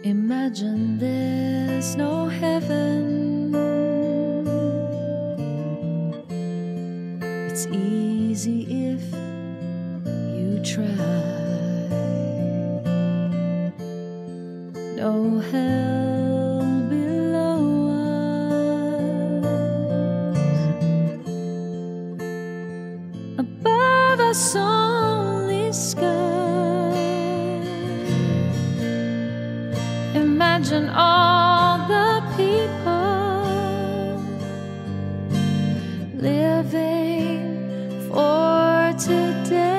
Imagine there's no heaven. It's easy if you try. No hell below us. Above us only sky. Imagine all the people living for today.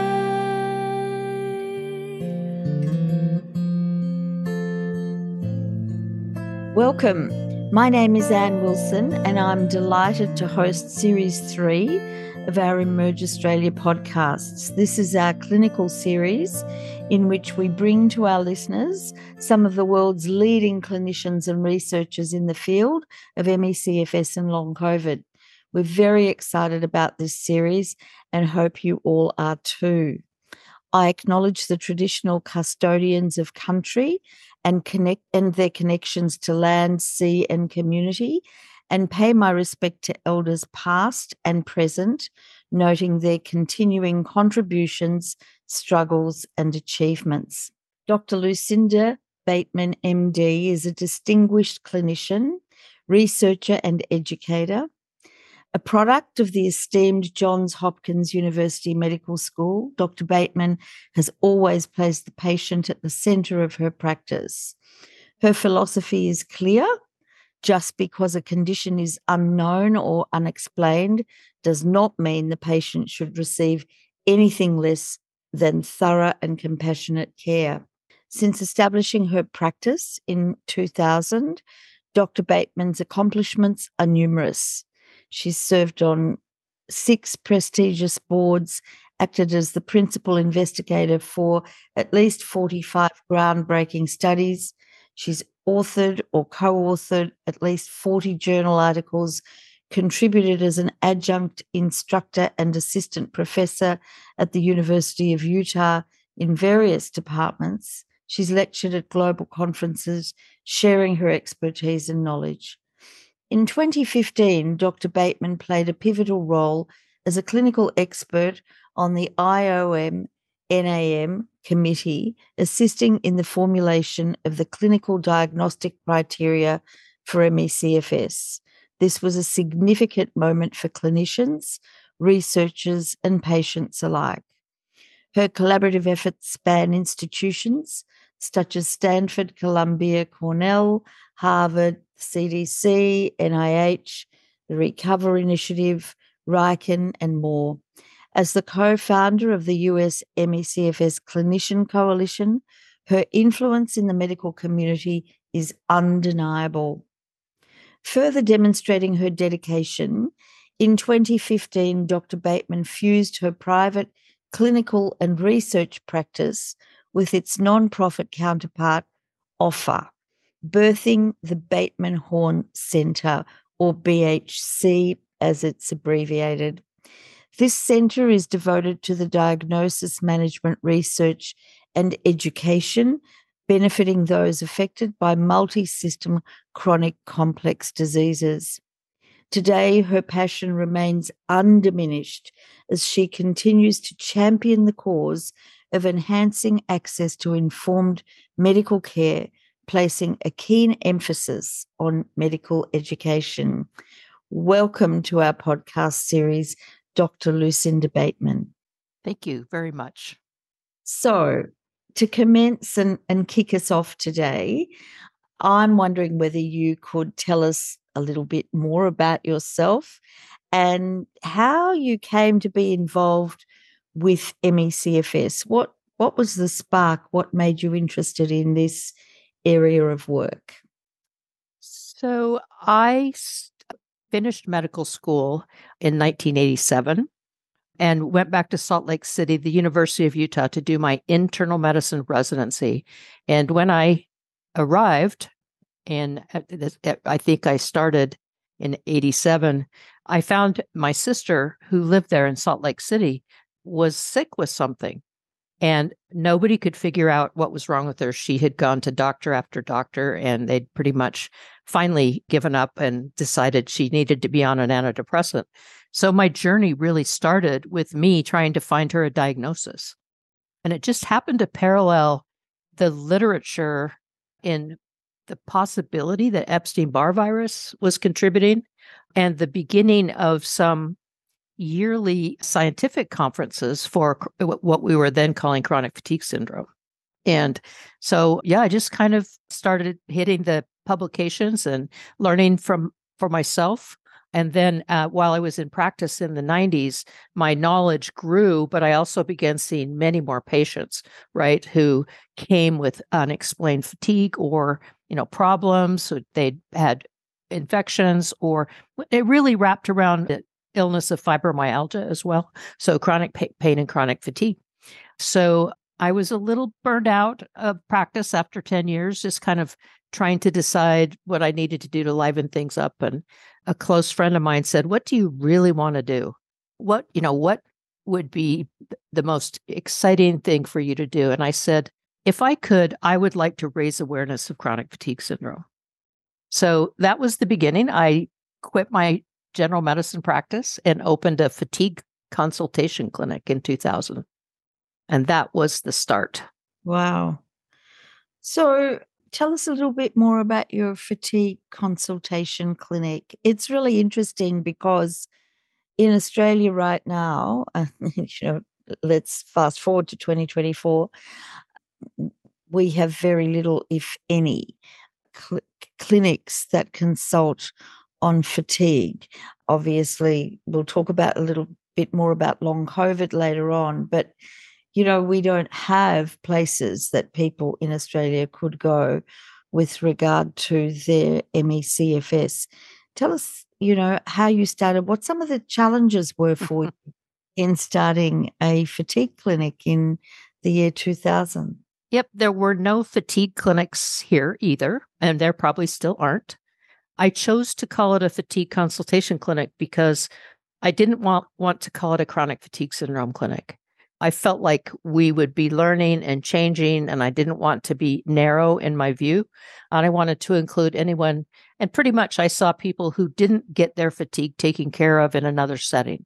Welcome. My name is Anne Wilson, and I'm delighted to host Series 3 of our Emerge Australia podcasts. This is our clinical series in which we bring to our listeners some of the world's leading clinicians and researchers in the field of ME/CFS and long COVID. We're very excited about this series and hope you all are too. I acknowledge the traditional custodians of country and their connections to land, sea, and community, and pay my respect to elders past and present, noting their continuing contributions, struggles, and achievements. Dr. Lucinda Bateman, MD, is a distinguished clinician, researcher, and educator. A product of the esteemed Johns Hopkins University Medical School, Dr. Bateman has always placed the patient at the centre of her practice. Her philosophy is clear. Just because a condition is unknown or unexplained does not mean the patient should receive anything less than thorough and compassionate care. Since establishing her practice in 2000, Dr. Bateman's accomplishments are numerous. She's served on 6 prestigious boards, acted as the principal investigator for at least 45 groundbreaking studies. She's authored or co-authored at least 40 journal articles, contributed as an adjunct instructor and assistant professor at the University of Utah in various departments. She's lectured at global conferences, sharing her expertise and knowledge. In 2015, Dr. Bateman played a pivotal role as a clinical expert on the IOM-NAM committee, assisting in the formulation of the clinical diagnostic criteria for ME/CFS. This was a significant moment for clinicians, researchers, and patients alike. Her collaborative efforts span institutions such as Stanford, Columbia, Cornell, Harvard, CDC, NIH, the Recover Initiative, RIKEN, and more. As the co-founder of the US ME/CFS Clinician Coalition, her influence in the medical community is undeniable. Further demonstrating her dedication, in 2015, Dr. Bateman fused her private clinical and research practice with its non-profit counterpart, OFFA, birthing the Bateman Horne Centre, or BHC as it's abbreviated. This centre is devoted to the diagnosis, management, research, and education, benefiting those affected by multi-system chronic complex diseases. Today, her passion remains undiminished as she continues to champion the cause of enhancing access to informed medical care, placing a keen emphasis on medical education. Welcome to our podcast series, Dr. Lucinda Bateman. Thank you very much. So, to commence and kick us off today, I'm wondering whether you could tell us a little bit more about yourself and how you came to be involved with ME/CFS. What was the spark? What made you interested in this area of work? So I finished medical school in 1987 and went back to Salt Lake City, the University of Utah, to do my internal medicine residency. And when I arrived, and I think I started in 87, I found my sister, who lived there in Salt Lake City, was sick with something. And nobody could figure out what was wrong with her. She had gone to doctor after doctor, and they'd pretty much finally given up and decided she needed to be on an antidepressant. So my journey really started with me trying to find her a diagnosis. And it just happened to parallel the literature in the possibility that Epstein-Barr virus was contributing and the beginning of some yearly scientific conferences for what we were then calling chronic fatigue syndrome. And so, yeah, I just kind of started hitting the publications and learning for myself. And then while I was in practice in the 90s, my knowledge grew, but I also began seeing many more patients, right, who came with unexplained fatigue or, problems. So they'd had infections, or it really wrapped around the illness of fibromyalgia as well. So chronic pain and chronic fatigue. So I was a little burned out of practice after 10 years, just kind of trying to decide what I needed to do to liven things up. And a close friend of mine said, "What do you really want to do? What would be the most exciting thing for you to do?" And I said, "If I could, I would like to raise awareness of chronic fatigue syndrome." So that was the beginning. I quit my general medicine practice and opened a fatigue consultation clinic in 2000. And that was the start. Wow. So tell us a little bit more about your fatigue consultation clinic. It's really interesting because in Australia right now, let's fast forward to 2024, we have very little, if any, clinics that consult on fatigue. Obviously, we'll talk about a little bit more about long COVID later on, but we don't have places that people in Australia could go with regard to their ME/CFS. Tell us, how you started, what some of the challenges were for you in starting a fatigue clinic in the year 2000. Yep, there were no fatigue clinics here either, and there probably still aren't. I chose to call it a fatigue consultation clinic because I didn't want to call it a chronic fatigue syndrome clinic. I felt like we would be learning and changing, and I didn't want to be narrow in my view. And I wanted to include anyone. And pretty much I saw people who didn't get their fatigue taken care of in another setting.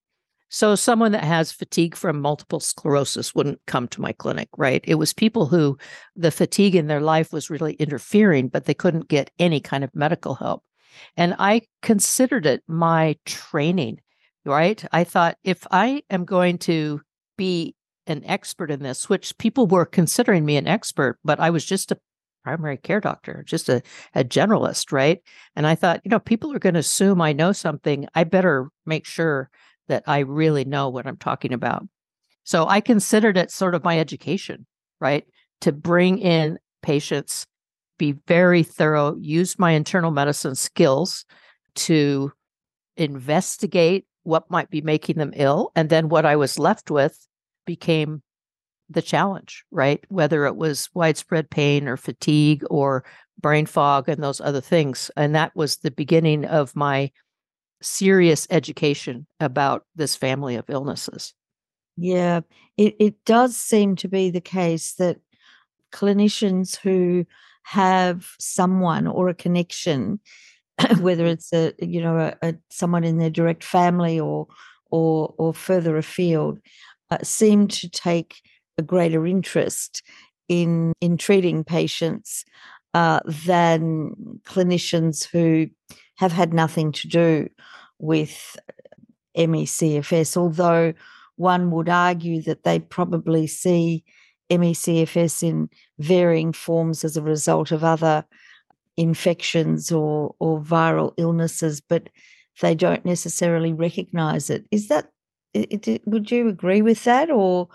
So someone that has fatigue from multiple sclerosis wouldn't come to my clinic, right? It was people who the fatigue in their life was really interfering, but they couldn't get any kind of medical help. And I considered it my training, right? I thought, if I am going to be an expert in this, which people were considering me an expert, but I was just a primary care doctor, just a generalist, right? And I thought, people are going to assume I know something. I better make sure that I really know what I'm talking about. So I considered it sort of my education, right? To bring in patients, be very thorough, use my internal medicine skills to investigate what might be making them ill. And then what I was left with became the challenge, right? Whether it was widespread pain or fatigue or brain fog and those other things. And that was the beginning of my serious education about this family of illnesses. Yeah, it does seem to be the case that clinicians who have someone or a connection, whether it's a someone in their direct family or further afield, seem to take a greater interest in treating patients than clinicians who have had nothing to do with ME/CFS, although one would argue that they probably see ME/CFS in varying forms as a result of other infections or viral illnesses, but they don't necessarily recognize it. Is that, would you agree with that, or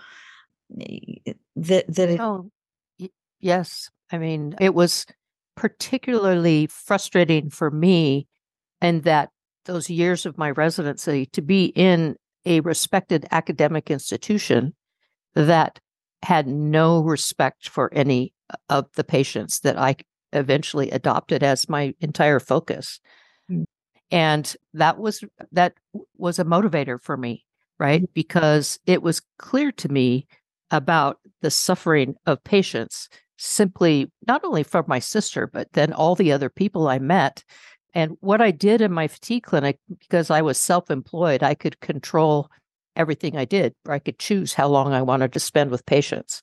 that it? Oh, yes. I mean, it was particularly frustrating for me, and that those years of my residency, to be in a respected academic institution that had no respect for any of the patients that I eventually adopted as my entire focus. Mm. And that was a motivator for me, right? Because it was clear to me about the suffering of patients, simply not only from my sister, but then all the other people I met. And what I did in my fatigue clinic, because I was self-employed, I could control everything I did, or I could choose how long I wanted to spend with patients.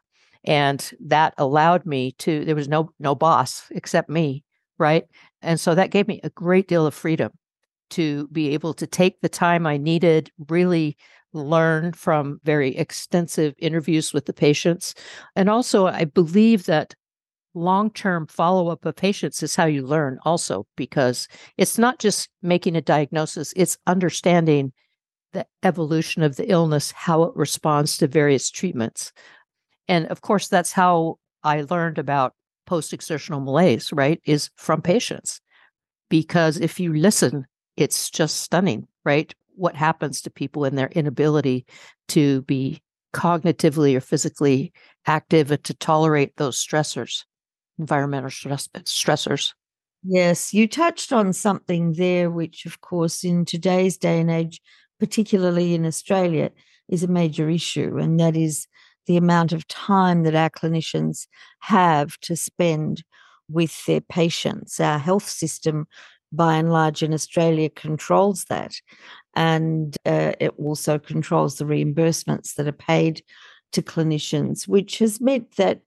And that allowed me to, there was no boss except me, right? And so that gave me a great deal of freedom to be able to take the time I needed, really learn from very extensive interviews with the patients. And also, I believe that long-term follow-up of patients is how you learn also, because it's not just making a diagnosis, it's understanding the evolution of the illness, how it responds to various treatments. And of course, that's how I learned about post-exertional malaise, right, is from patients. Because if you listen, it's just stunning, right? What happens to people in their inability to be cognitively or physically active and to tolerate those stressors, environmental stressors. Yes, you touched on something there, which, of course, in today's day and age, particularly in Australia, is a major issue, and that is the amount of time that our clinicians have to spend with their patients. Our health system, by and large, in Australia controls that, and it also controls the reimbursements that are paid to clinicians, which has meant that,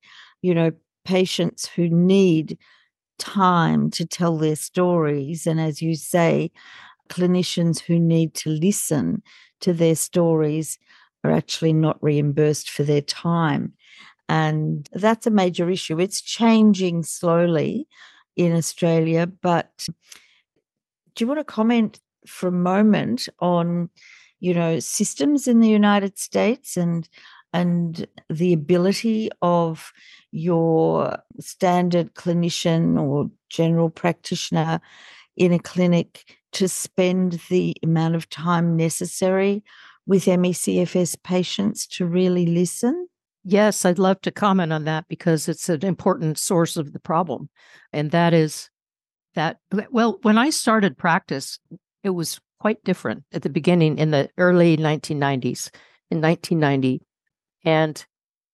patients who need time to tell their stories, and as you say, clinicians who need to listen to their stories are actually not reimbursed for their time. And that's a major issue. It's changing slowly in Australia, but do you want to comment for a moment on, systems in the United States and the ability of your standard clinician or general practitioner in a clinic to spend the amount of time necessary with ME/CFS patients to really listen? Yes, I'd love to comment on that because it's an important source of the problem. And that is that, well, when I started practice, it was quite different at the beginning in the early 1990s, in 1990. And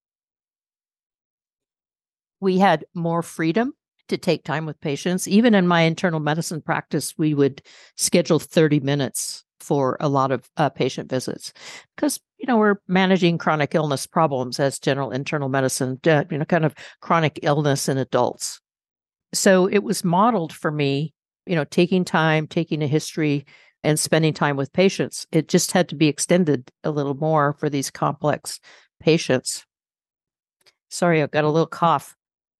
we had more freedom to take time with patients. Even in my internal medicine practice, we would schedule 30 minutes for a lot of patient visits because, we're managing chronic illness problems as general internal medicine, kind of chronic illness in adults. So it was modeled for me, taking time, taking a history, and spending time with patients. It just had to be extended a little more for these complex patients. Sorry, I've got a little cough.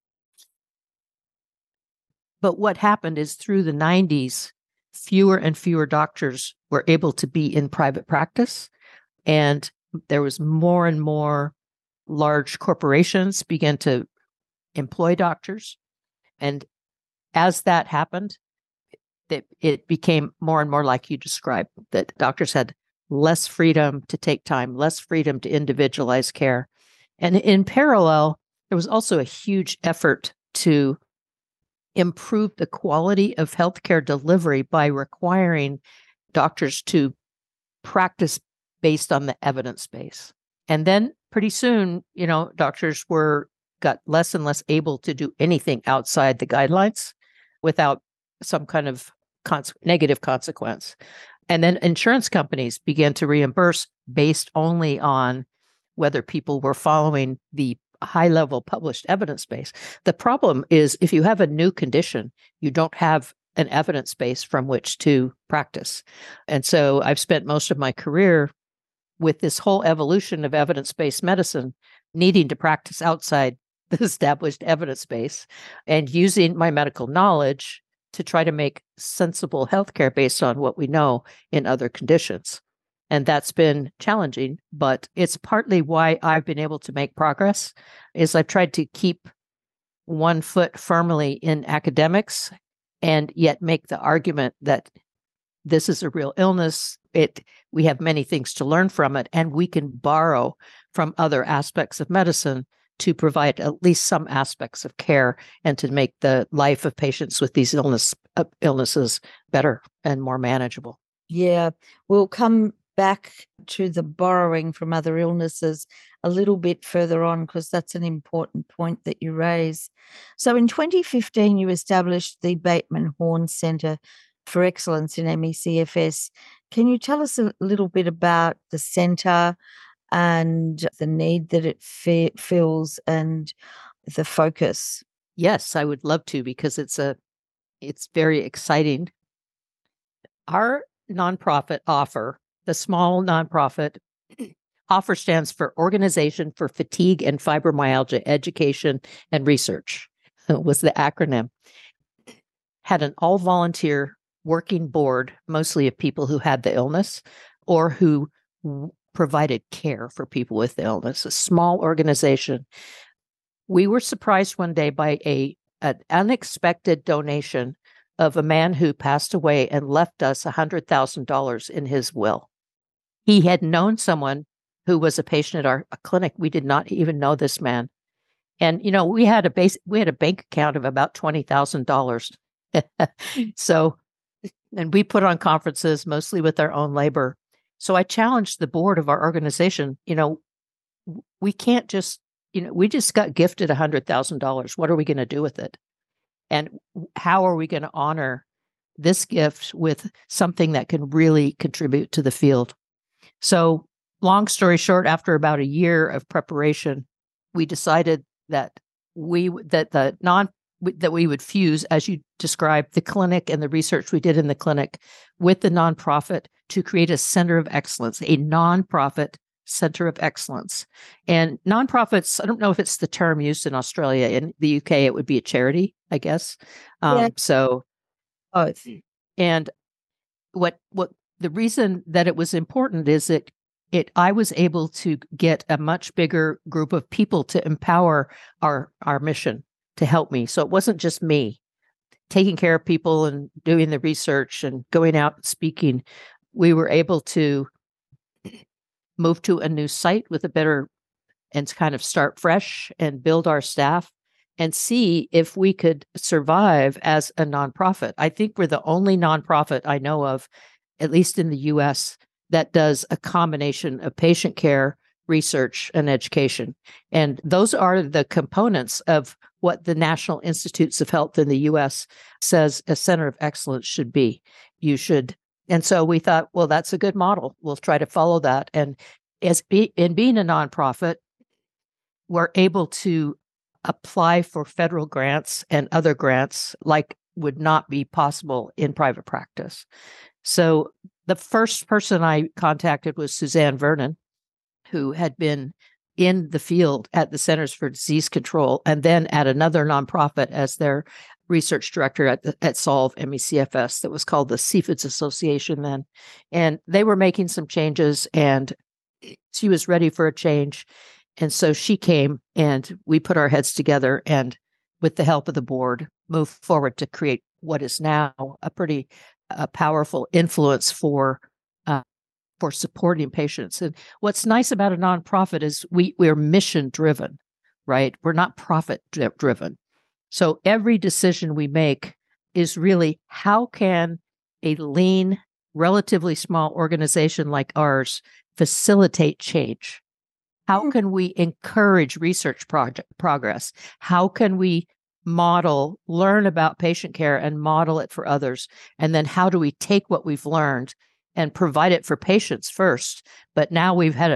But what happened is through the 90s, fewer and fewer doctors were able to be in private practice. And there was more and more large corporations began to employ doctors. And as that happened, it became more and more like you described, that doctors had less freedom to take time, less freedom to individualize care. And in parallel, there was also a huge effort to improve the quality of healthcare delivery by requiring doctors to practice based on the evidence base. And then pretty soon, doctors got less and less able to do anything outside the guidelines without some kind of negative consequence. And then insurance companies began to reimburse based only on whether people were following the high-level published evidence base. The problem is if you have a new condition, you don't have an evidence base from which to practice. And so I've spent most of my career with this whole evolution of evidence-based medicine, needing to practice outside the established evidence base and using my medical knowledge to try to make sensible healthcare based on what we know in other conditions. And that's been challenging, but it's partly why I've been able to make progress, is I've tried to keep one foot firmly in academics and yet make the argument that this is a real illness. We have many things to learn from it, and we can borrow from other aspects of medicine to provide at least some aspects of care and to make the life of patients with these illnesses better and more manageable. Yeah, we'll come back to the borrowing from other illnesses a little bit further on, because that's an important point that you raise. So in 2015, you established the Bateman Horne Centre for Excellence in ME/CFS. Can you tell us a little bit about the centre and the need that it fills and the focus? Yes, I would love to, because it's very exciting. Our nonprofit offer, the small nonprofit offer, stands for Organization for Fatigue and Fibromyalgia Education and Research, was the acronym. Had an all-volunteer working board, mostly of people who had the illness or who provided care for people with the illness, a small organization. We were surprised one day by an unexpected donation of a man who passed away and left us $100,000 in his will. He had known someone who was a patient at our clinic. We did not even know this man. And, we had a bank account of about $20,000. So, and we put on conferences mostly with our own labor. So I challenged the board of our organization, we can't just, we just got gifted $100,000. What are we going to do with it? And how are we going to honor this gift with something that can really contribute to the field? So, long story short, after about a year of preparation, we decided that we would fuse, as you described, the clinic and the research we did in the clinic with the nonprofit to create a center of excellence, a nonprofit center of excellence. And nonprofits, I don't know if it's the term used in Australia. In the UK, it would be a charity, I guess. So, and what the reason that it was important is that I was able to get a much bigger group of people to empower our mission, to help me. So it wasn't just me taking care of people and doing the research and going out and speaking. We were able to move to a new site with a better, and kind of start fresh and build our staff and see if we could survive as a nonprofit. I think we're the only nonprofit I know of, at least in the US, that does a combination of patient care, research, and education. And those are the components of what the National Institutes of Health in the US says a center of excellence should be. And so we thought, well, that's a good model. We'll try to follow that. And in being a nonprofit, we're able to apply for federal grants and other grants like would not be possible in private practice. So the first person I contacted was Suzanne Vernon, who had been in the field at the Centers for Disease Control and then at another nonprofit as their research director at Solve ME/CFS, that was called the CFIDS Association then. And they were making some changes, and she was ready for a change. And so she came, and we put our heads together and, with the help of the board, moved forward to create what is now a pretty powerful influence for supporting patients. And what's nice about a nonprofit is we're mission driven, right? We're not profit driven. So every decision we make is really, how can a lean, relatively small organization like ours facilitate change? How can we encourage research progress? How can we learn about patient care and model it for others? And then how do we take what we've learned and provide it for patients first? But now we've had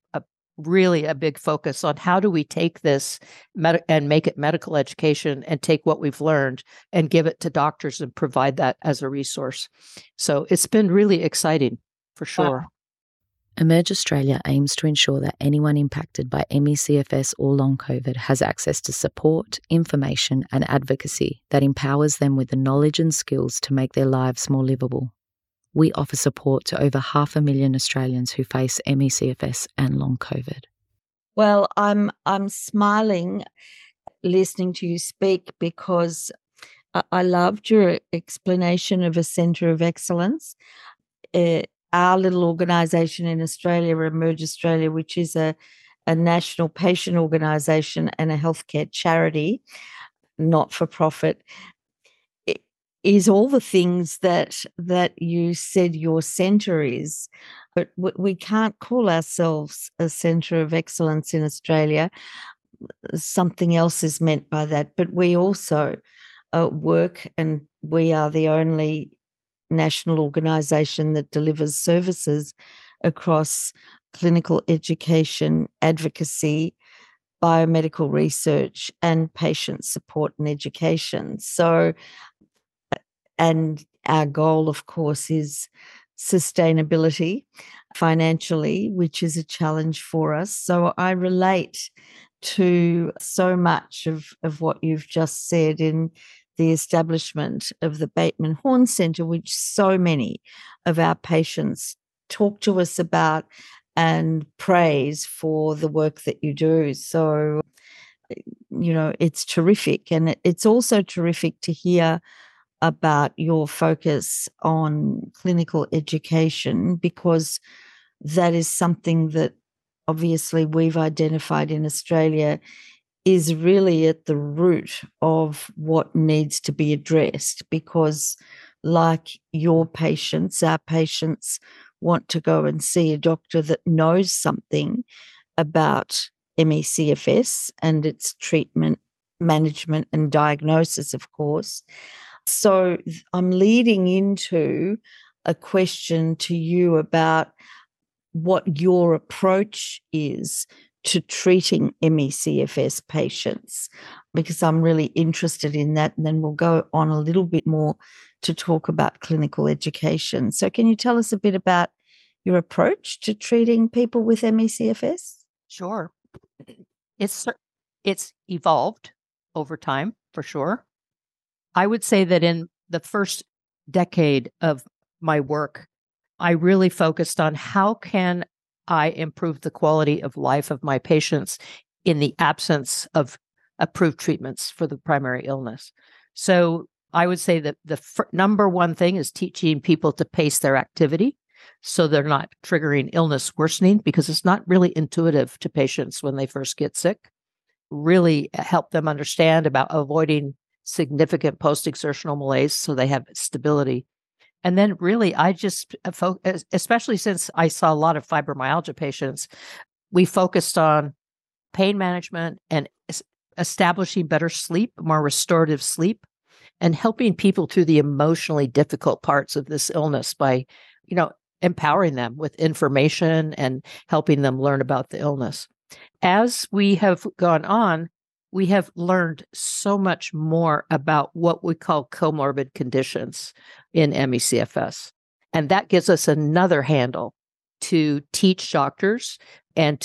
really a big focus on how do we take this and make it medical education, and take what we've learned and give it to doctors and provide that as a resource. So it's been really exciting, for sure. Wow. Emerge Australia aims to ensure that anyone impacted by ME/CFS or long COVID has access to support, information, and advocacy that empowers them with the knowledge and skills to make their lives more livable. We offer support to over 500,000 Australians who face ME/CFS and long COVID. Well, I'm smiling listening to you speak, because I loved your explanation of a centre of excellence. Our little organisation in Australia, Emerge Australia, which is a national patient organisation and a healthcare charity, not for profit, is all the things that you said your centre is. But we can't call ourselves a centre of excellence in Australia. Something else is meant by that. But we also work, and we are the only national organisation that delivers services across clinical education, advocacy, biomedical research, and patient support and education. So, and our goal, of course, is sustainability financially, which is a challenge for us. So I relate to so much of what you've just said in the establishment of the Bateman Horne Centre, which so many of our patients talk to us about and praise for the work that you do. So, it's terrific. And it's also terrific to hear about your focus on clinical education, because that is something that obviously we've identified in Australia is really at the root of what needs to be addressed, because like your patients, our patients want to go and see a doctor that knows something about ME/CFS and its treatment, management and diagnosis, of course. So I'm leading into a question to you about what your approach is to treating ME/CFS patients, because I'm really interested in that. And then we'll go on a little bit more to talk about clinical education. So can you tell us a bit about your approach to treating people with ME/CFS? Sure. It's evolved over time, for sure. I would say that in the first decade of my work, I really focused on how can I improve the quality of life of my patients in the absence of approved treatments for the primary illness. So I would say that the number one thing is teaching people to pace their activity so they're not triggering illness worsening, because it's not really intuitive to patients when they first get sick. Really help them understand about avoiding significant post-exertional malaise so they have stability. And then really, I just, especially since I saw a lot of fibromyalgia patients, we focused on pain management and establishing better sleep, more restorative sleep, and helping people through the emotionally difficult parts of this illness by, empowering them with information and helping them learn about the illness. As we have gone on, we have learned so much more about what we call comorbid conditions in ME/CFS. And that gives us another handle to teach doctors and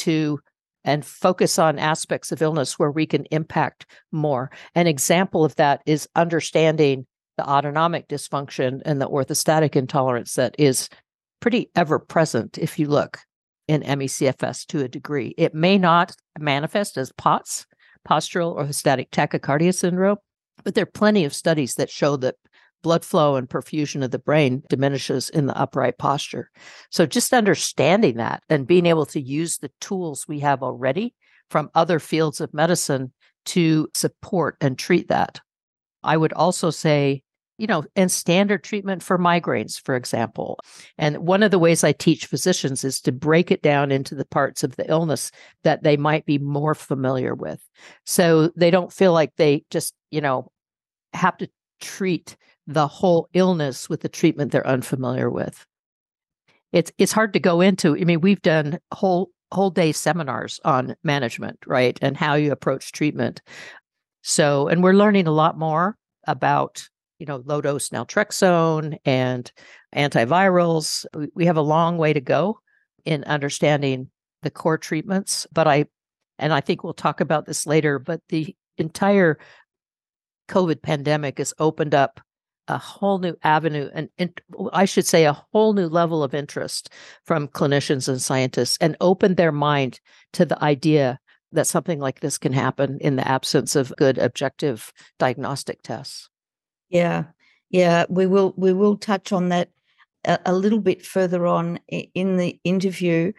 focus on aspects of illness where we can impact more. An example of that is understanding the autonomic dysfunction and the orthostatic intolerance that is pretty ever present if you look in ME/CFS to a degree. It may not manifest as POTS, postural orthostatic tachycardia syndrome, but there are plenty of studies that show that blood flow and perfusion of the brain diminishes in the upright posture. So just understanding that and being able to use the tools we have already from other fields of medicine to support and treat that. I would also say, and standard treatment for migraines, for example. And one of the ways I teach physicians is to break it down into the parts of the illness that they might be more familiar with. So they don't feel like they just, have to treat the whole illness with the treatment they're unfamiliar with. It's hard to go into. We've done whole day seminars on management, right? And how you approach treatment. So, and we're learning a lot more about low dose naltrexone and antivirals. We have a long way to go in understanding the core treatments, but I think we'll talk about this later, but the entire COVID pandemic has opened up a whole new avenue and I should say a whole new level of interest from clinicians and scientists, and opened their mind to the idea that something like this can happen in the absence of good objective diagnostic tests. Yeah. We will touch on that a little bit further on in the interview.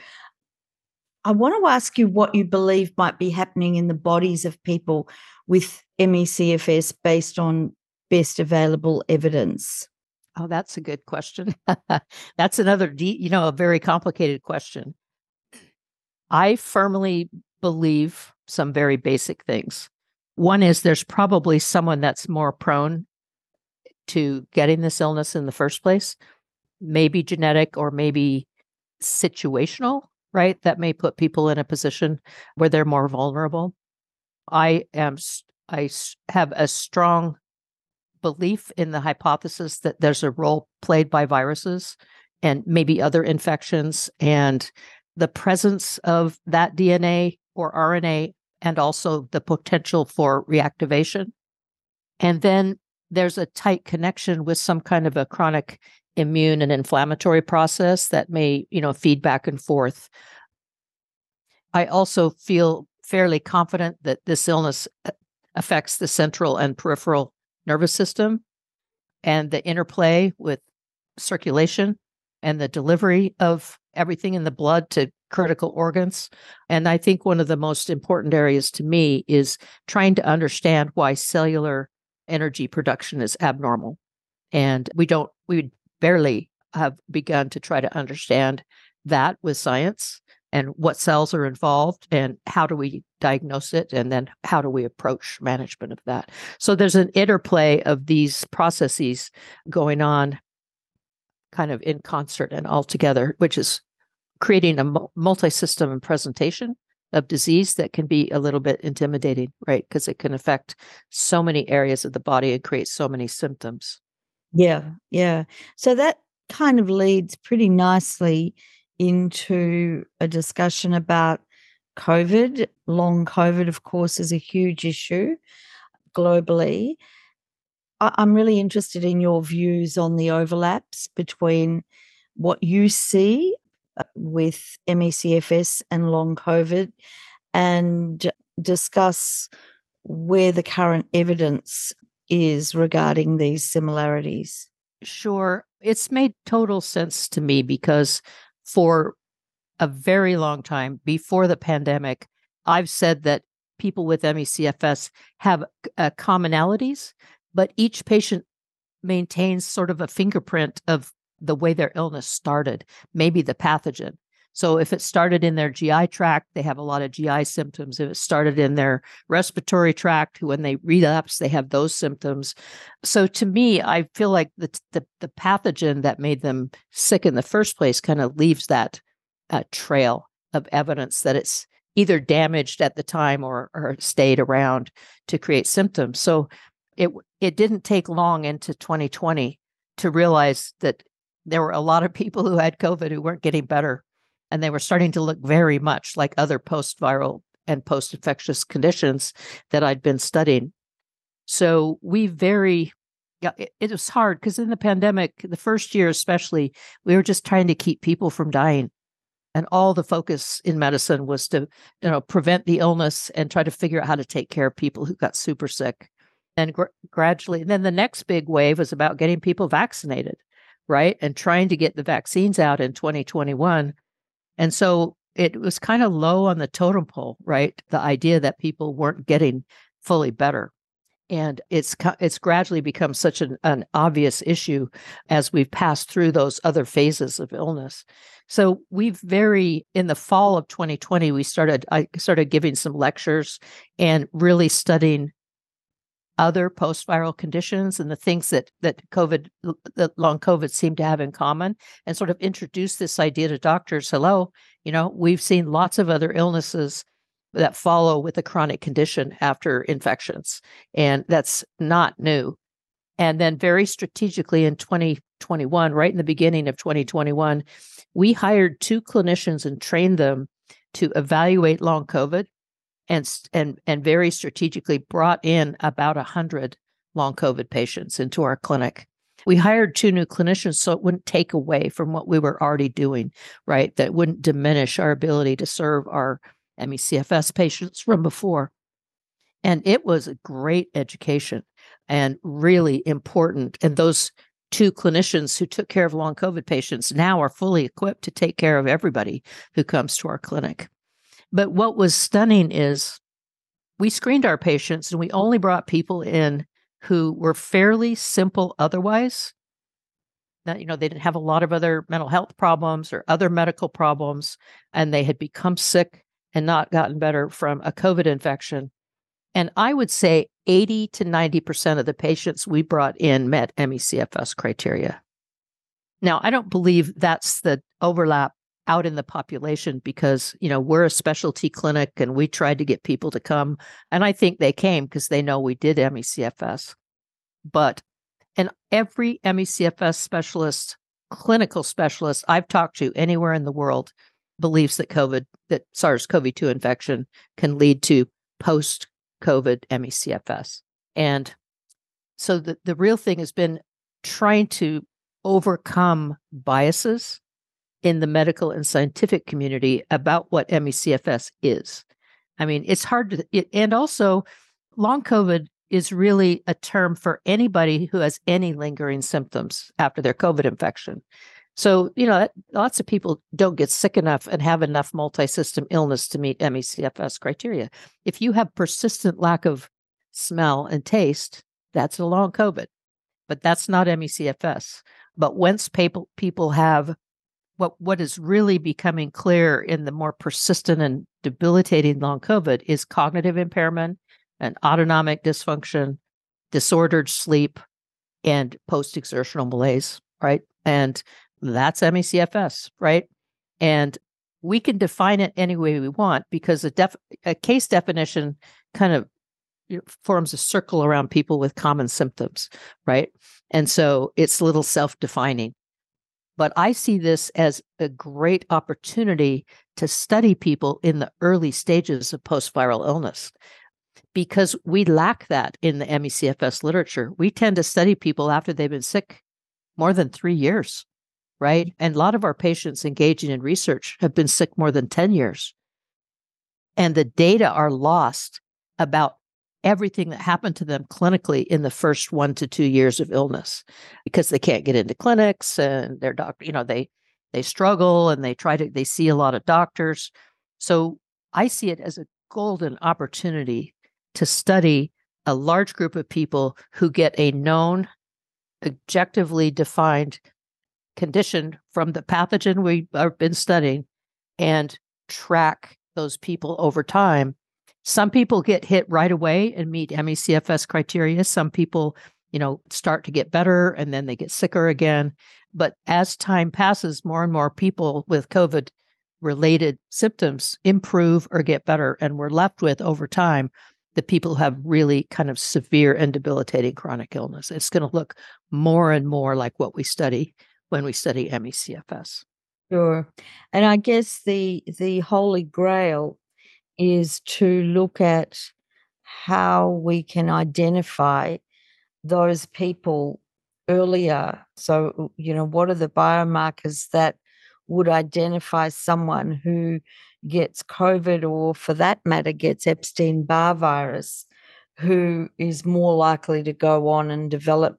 I want to ask you what you believe might be happening in the bodies of people with ME/CFS based on best available evidence? Oh, that's a good question. That's another, a very complicated question. I firmly believe some very basic things. One is there's probably someone that's more prone to getting this illness in the first place, maybe genetic or maybe situational, right? That may put people in a position where they're more vulnerable. I have a strong belief in the hypothesis that there's a role played by viruses and maybe other infections, and the presence of that DNA or RNA, and also the potential for reactivation. And then there's a tight connection with some kind of a chronic immune and inflammatory process that may, feed back and forth. I also feel fairly confident that this illness affects the central and peripheral nervous system, and the interplay with circulation and the delivery of everything in the blood to critical organs. And I think one of the most important areas to me is trying to understand why cellular energy production is abnormal. And we barely have begun to try to understand that with science, and what cells are involved and how do we diagnose it, and then how do we approach management of that. So there's an interplay of these processes going on kind of in concert and all together, which is creating a multi-system presentation of disease that can be a little bit intimidating, right? Because it can affect so many areas of the body and create so many symptoms. Yeah. So that kind of leads pretty nicely into a discussion about COVID. Long COVID, of course, is a huge issue globally. I'm really interested in your views on the overlaps between what you see with ME/CFS and long COVID, and discuss where the current evidence is regarding these similarities. Sure. It's made total sense to me because for a very long time before the pandemic, I've said that people with ME/CFS have commonalities, but each patient maintains sort of a fingerprint of the way their illness started, maybe the pathogen. So if it started in their GI tract, they have a lot of GI symptoms. If it started in their respiratory tract, when they relapse, they have those symptoms. So to me, I feel like the pathogen that made them sick in the first place kind of leaves that trail of evidence that it's either damaged at the time or stayed around to create symptoms. So it didn't take long into 2020 to realize that there were a lot of people who had COVID who weren't getting better. And they were starting to look very much like other post-viral and post-infectious conditions that I'd been studying. So it was hard because in the pandemic, the first year especially, we were just trying to keep people from dying. And all the focus in medicine was to, prevent the illness and try to figure out how to take care of people who got super sick. And gradually, and then the next big wave was about getting people vaccinated, right? And trying to get the vaccines out in 2021. And so it was kind of low on the totem pole, right? The idea that people weren't getting fully better. And it's gradually become such an obvious issue as we've passed through those other phases of illness. So in the fall of 2020, I started giving some lectures and really studying other post-viral conditions and the things that long COVID seemed to have in common, and sort of introduce this idea to doctors. Hello, we've seen lots of other illnesses that follow with a chronic condition after infections, and that's not new. And then very strategically in 2021, right in the beginning of 2021, we hired 2 clinicians and trained them to evaluate long COVID, and very strategically brought in about 100 long COVID patients into our clinic. We hired 2 new clinicians so it wouldn't take away from what we were already doing, right? That wouldn't diminish our ability to serve our ME/CFS patients from before. And it was a great education and really important. And those 2 clinicians who took care of long COVID patients now are fully equipped to take care of everybody who comes to our clinic. But what was stunning is we screened our patients and we only brought people in who were fairly simple otherwise. That, they didn't have a lot of other mental health problems or other medical problems, and they had become sick and not gotten better from a COVID infection. And I would say 80 to 90% of the patients we brought in met ME/CFS criteria. Now, I don't believe that's the overlap out in the population because, we're a specialty clinic and we tried to get people to come. And I think they came because they know we did ME/CFS. And every ME/CFS specialist, clinical specialist I've talked to anywhere in the world believes that SARS-CoV-2 infection can lead to post-COVID ME/CFS. And so the real thing has been trying to overcome biases in the medical and scientific community about what ME/CFS is. I mean, it's hard and also long COVID is really a term for anybody who has any lingering symptoms after their COVID infection. So, lots of people don't get sick enough and have enough multi-system illness to meet ME/CFS criteria. If you have persistent lack of smell and taste, that's a long COVID, but that's not ME/CFS. But once people have what is really becoming clear in the more persistent and debilitating long COVID is cognitive impairment and autonomic dysfunction, disordered sleep, and post-exertional malaise, right? And that's ME/CFS, right? And we can define it any way we want because a case definition kind of forms a circle around people with common symptoms, right? And so it's a little self-defining. But I see this as a great opportunity to study people in the early stages of post-viral illness because we lack that in the ME/CFS literature. We tend to study people after they've been sick more than 3 years, right? And a lot of our patients engaging in research have been sick more than 10 years. And the data are lost about everything that happened to them clinically in the first 1 to 2 years of illness because they can't get into clinics and their doctor, they struggle and they see a lot of doctors. So I see it as a golden opportunity to study a large group of people who get a known, objectively defined condition from the pathogen we have been studying and track those people over time. Some people get hit right away and meet ME/CFS criteria. Some people, start to get better and then they get sicker again. But as time passes, more and more people with COVID-related symptoms improve or get better. And we're left with, over time, the people who have really kind of severe and debilitating chronic illness. It's going to look more and more like what we study when we study ME/CFS. Sure. And I guess the holy grail is to look at how we can identify those people earlier. So, what are the biomarkers that would identify someone who gets COVID or, for that matter, gets Epstein-Barr virus, who is more likely to go on and develop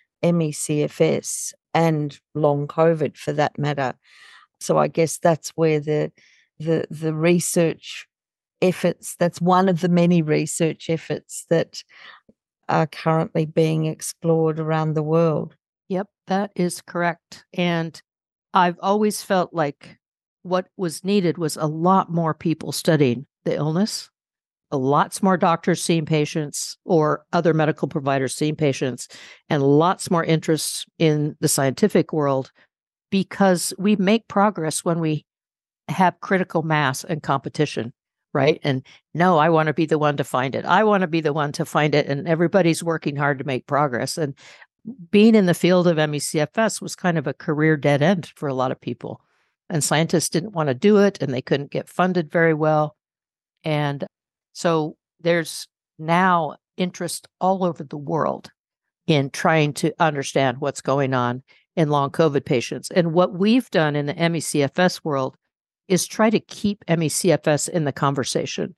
ME/CFS and long COVID for that matter. So I guess that's where the research efforts, that's one of the many research efforts that are currently being explored around the world. Yep, that is correct. And I've always felt like what was needed was a lot more people studying the illness, lots more doctors seeing patients or other medical providers seeing patients, and lots more interest in the scientific world because we make progress when we have critical mass and competition. Right. And no, I want to be the one to find it. I want to be the one to find it. And everybody's working hard to make progress. And being in the field of ME/CFS was kind of a career dead end for a lot of people. And scientists didn't want to do it and they couldn't get funded very well. And so there's now interest all over the world in trying to understand what's going on in long COVID patients. And what we've done in the ME/CFS world is try to keep ME/CFS in the conversation,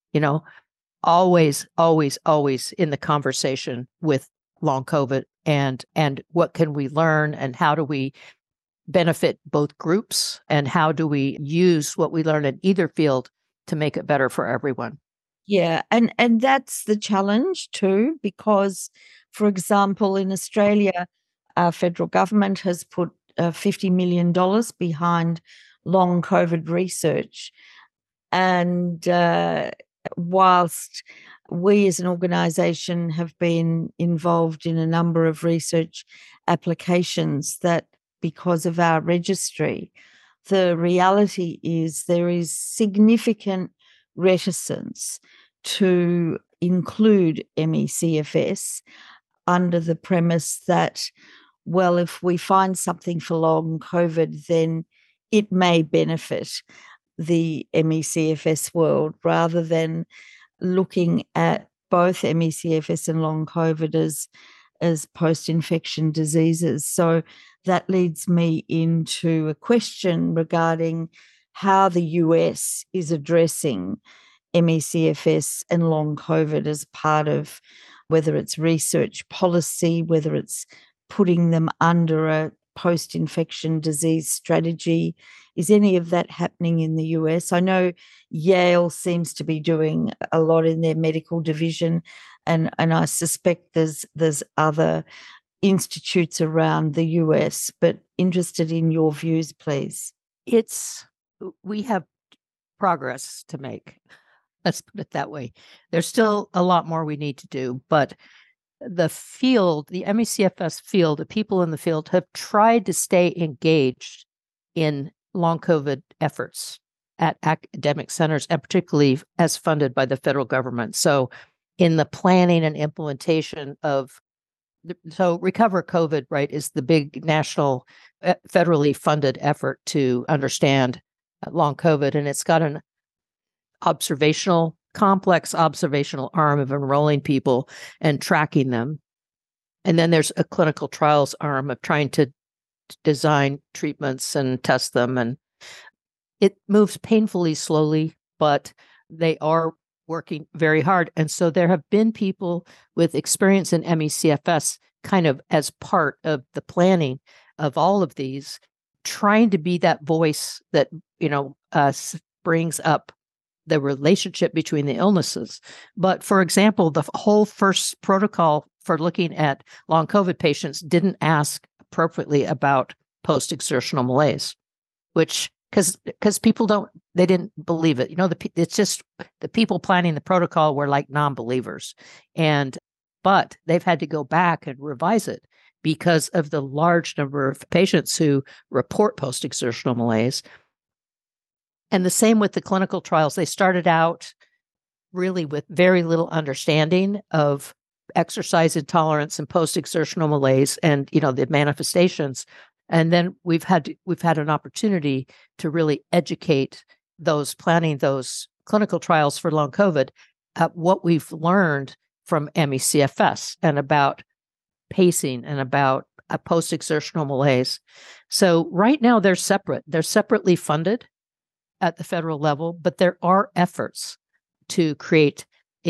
always, always, always in the conversation with long COVID and what can we learn and how do we benefit both groups and how do we use what we learn in either field to make it better for everyone. Yeah. And that's the challenge too, because For example, in Australia, our federal government has put $50 million behind long COVID research. And whilst we as an organisation have been involved in a number of research applications that because of our registry, the reality is there is significant reticence to include ME/CFS under the premise that, well, if we find something for long COVID, then it may benefit the ME/CFS world, rather than looking at both ME/CFS and long COVID as post-infection diseases. So that leads me into a question regarding how the US is addressing ME/CFS and long COVID as part of whether it's research policy, whether it's putting them under a post-infection disease strategy. Is any of that happening in the US? I know Yale seems to be doing a lot in their medical division, and I suspect there's other institutes around the US, but interested in your views, please. We have progress to make. Let's put it that way. There's still a lot more we need to do, but the field, the ME/CFS field, the people in the field have tried to stay engaged in long COVID efforts at academic centers, and particularly as funded by the federal government. So in the planning and implementation of, so Recover COVID, right, is the big national federally funded effort to understand long COVID. And it's got an complex observational arm of enrolling people and tracking them. And then there's a clinical trials arm of trying to design treatments and test them. And it moves painfully slowly, but they are working very hard. And so there have been people with experience in ME/CFS kind of as part of the planning of all of these, trying to be that voice that, brings up the relationship between the illnesses. But for example, the whole first protocol for looking at long COVID patients didn't ask appropriately about post-exertional malaise, which because people they didn't believe it. It's just the people planning the protocol were like non-believers. But they've had to go back and revise it because of the large number of patients who report post-exertional malaise. And the same with the clinical trials. They started out really with very little understanding of exercise intolerance and post-exertional malaise and, the manifestations. And then we've had an opportunity to really educate those planning those clinical trials for long COVID at what we've learned from ME/CFS and about pacing and about a post-exertional malaise. So right now they're separate. They're separately funded at the federal level, but there are efforts to create a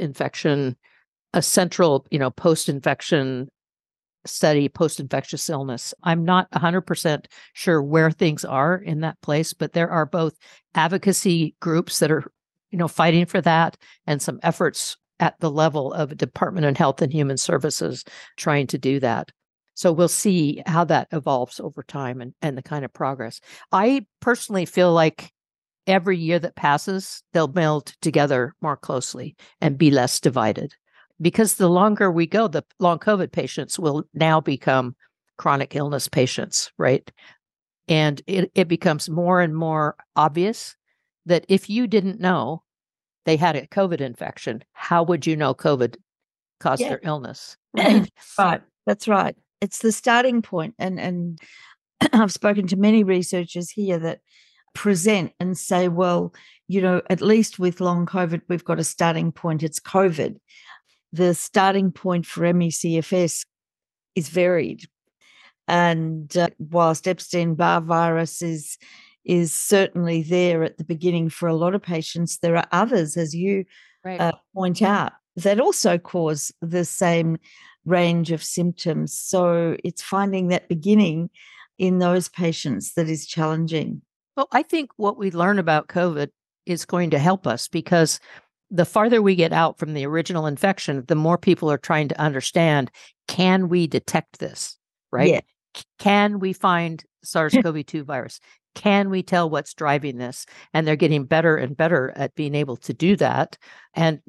central, post-infection study, post-infectious illness. I'm not 100% sure where things are in that place, but there are both advocacy groups that are, fighting for that, and some efforts at the level of Department of Health and Human Services trying to do that. So we'll see how that evolves over time and the kind of progress. I personally feel like every year that passes, they'll meld together more closely and be less divided. Because the longer we go, the long COVID patients will now become chronic illness patients, right? And it becomes more and more obvious that if you didn't know they had a COVID infection, how would you know COVID caused their illness? Right? Right. That's right. It's the starting point. And I've spoken to many researchers here that present and say, well, at least with long COVID, we've got a starting point. It's COVID. The starting point for ME/CFS is varied. And whilst Epstein-Barr virus is certainly there at the beginning for a lot of patients, there are others, as you point out, that also cause the same range of symptoms. So it's finding that beginning in those patients that is challenging. Well, I think what we learn about COVID is going to help us because the farther we get out from the original infection, the more people are trying to understand, can we detect this, right? Yeah. Can we find SARS-CoV-2 virus? Can we tell what's driving this? And they're getting better and better at being able to do that. And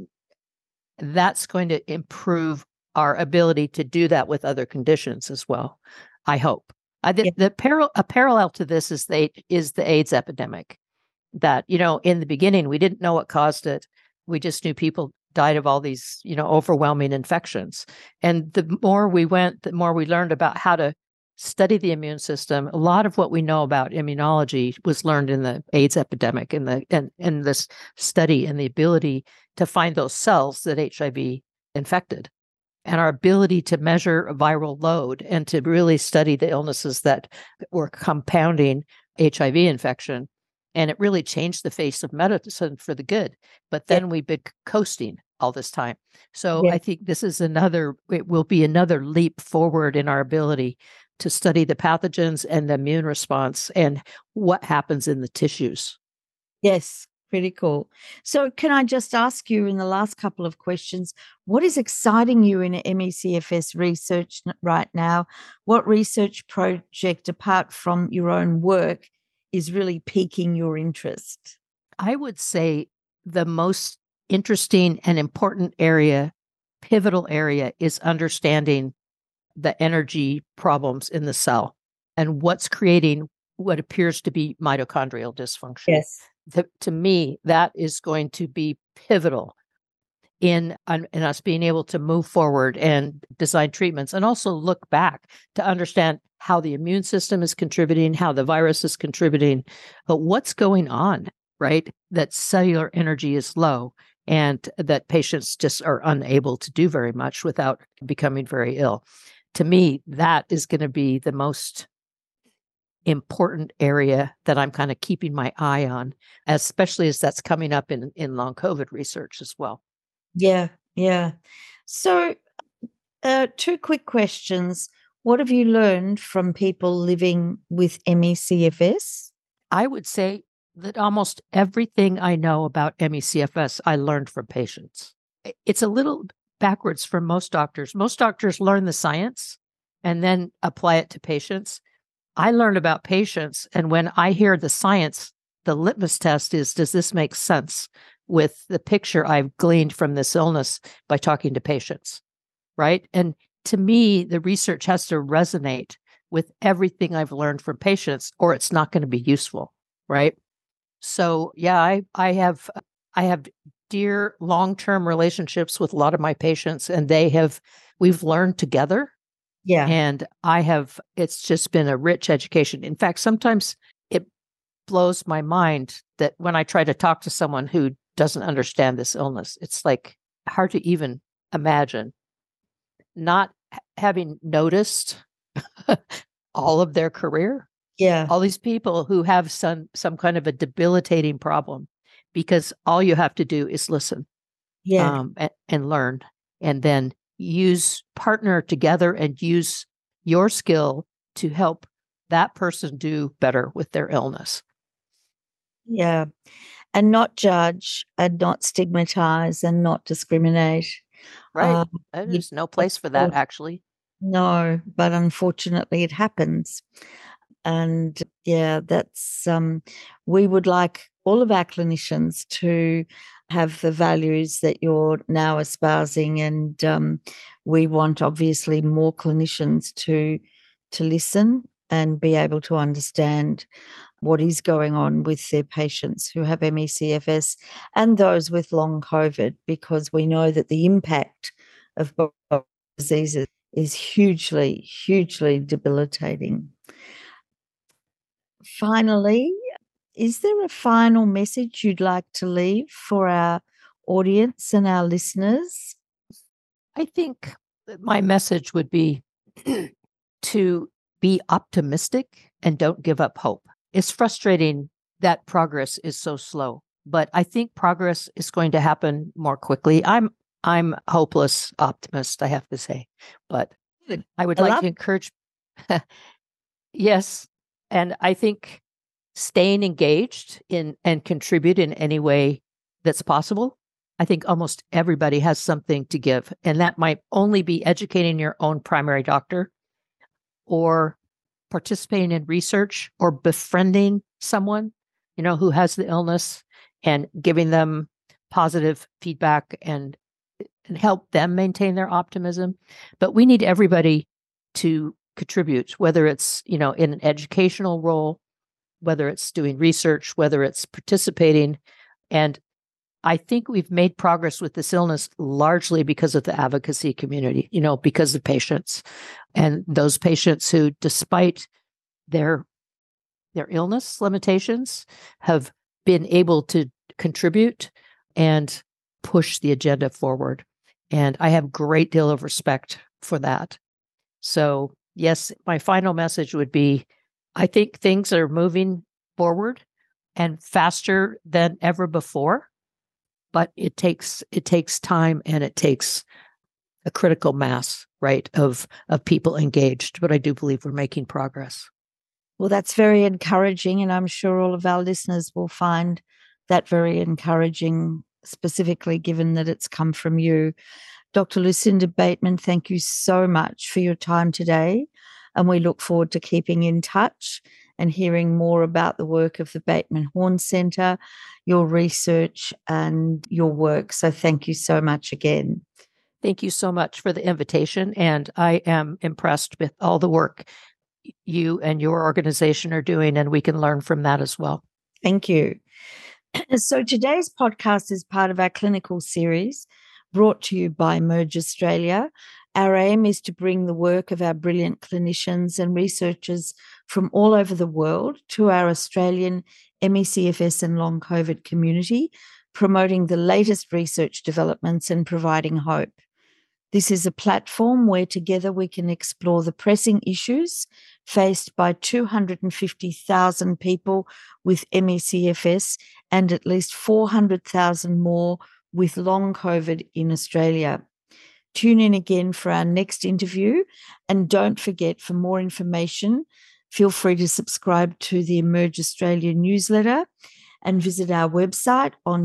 that's going to improve our ability to do that with other conditions as well, I hope. A parallel to this is the AIDS epidemic. That, in the beginning, we didn't know what caused it. We just knew people died of all these, overwhelming infections. And the more we went, the more we learned about how to study the immune system. A lot of what we know about immunology was learned in the AIDS epidemic and this study and the ability to find those cells that HIV infected, and our ability to measure a viral load and to really study the illnesses that were compounding HIV infection. And it really changed the face of medicine for the good. But then we've been coasting all this time. So I think it will be another leap forward in our ability to study the pathogens and the immune response and what happens in the tissues. Yes, pretty cool. So can I just ask you in the last couple of questions, what is exciting you in MECFS research right now? What research project, apart from your own work, is really piquing your interest? I would say the most interesting and important area, pivotal area, is understanding the energy problems in the cell and what's creating what appears to be mitochondrial dysfunction. Yes. To me, that is going to be pivotal in us being able to move forward and design treatments, and also look back to understand how the immune system is contributing, how the virus is contributing, but what's going on, right? That cellular energy is low and that patients just are unable to do very much without becoming very ill. To me, that is going to be the most important area that I'm kind of keeping my eye on, especially as that's coming up in long COVID research as well. Yeah. So, 2 quick questions. What have you learned from people living with MECFS? I would say that almost everything I know about MECFS, I learned from patients. It's a little backwards for most doctors. Most doctors learn the science and then apply it to patients. I learned about patients, and when I hear the science, the litmus test is, does this make sense with the picture I've gleaned from this illness by talking to patients, right? And to me, the research has to resonate with everything I've learned from patients, or it's not going to be useful, right? So, yeah, I have dear long-term relationships with a lot of my patients, and we've learned together. Yeah. And it's just been a rich education. In fact, sometimes it blows my mind that when I try to talk to someone who doesn't understand this illness, it's like hard to even imagine not having noticed all of their career. Yeah. All these people who have some kind of a debilitating problem, because all you have to do is listen, and learn, and then partner together and use your skill to help that person do better with their illness. Yeah. And not judge and not stigmatize and not discriminate. Right. There's no place for that, actually. No, but unfortunately it happens. And that's we would like all of our clinicians to have the values that you're now espousing, and we want obviously more clinicians to listen and be able to understand what is going on with their patients who have MECFS and those with long COVID, because we know that the impact of both diseases is hugely, hugely debilitating. Finally, is there a final message you'd like to leave for our audience and our listeners? I think that my message would be to be optimistic and don't give up hope. It's frustrating that progress is so slow, but I think progress is going to happen more quickly. I'm hopeless optimist, I have to say, but I would like to encourage. Yes. And I think staying engaged and contribute in any way that's possible I think almost everybody has something to give. And that might only be educating your own primary doctor, or participating in research, or befriending someone, who has the illness, and giving them positive feedback and help them maintain their optimism. But we need everybody to contribute, whether it's, in an educational role, whether it's doing research, whether it's participating. And I think we've made progress with this illness largely because of the advocacy community, because of patients, and those patients who, despite their illness limitations, have been able to contribute and push the agenda forward. And I have a great deal of respect for that. So yes, my final message would be, I think things are moving forward and faster than ever before, but it takes time, and it takes a critical mass, right, of people engaged. But I do believe we're making progress. Well, that's very encouraging, and I'm sure all of our listeners will find that very encouraging, specifically given that it's come from you. Dr. Lucinda Bateman, thank you so much for your time today, and we look forward to keeping in touch and hearing more about the work of the Bateman Horne Centre, your research and your work. So thank you so much again. Thank you so much for the invitation, and I am impressed with all the work you and your organization are doing, and we can learn from that as well. Thank you. So today's podcast is part of our clinical series brought to you by Emerge Australia. Our aim is to bring the work of our brilliant clinicians and researchers from all over the world to our Australian ME/CFS and long COVID community, promoting the latest research developments and providing hope. This is a platform where together we can explore the pressing issues faced by 250,000 people with ME/CFS and at least 400,000 more with long COVID in Australia. Tune in again for our next interview, and don't forget, for more information, feel free to subscribe to the Emerge Australia newsletter and visit our website on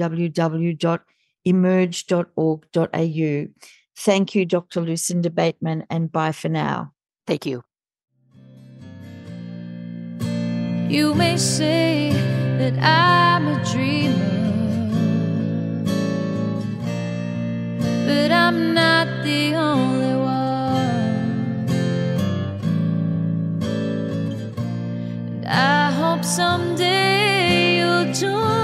www.emerge.org.au. Thank you, Dr. Lucinda Bateman, and bye for now. Thank you. You may say that I'm a dreamer, but I'm not the only one. And I hope someday you'll join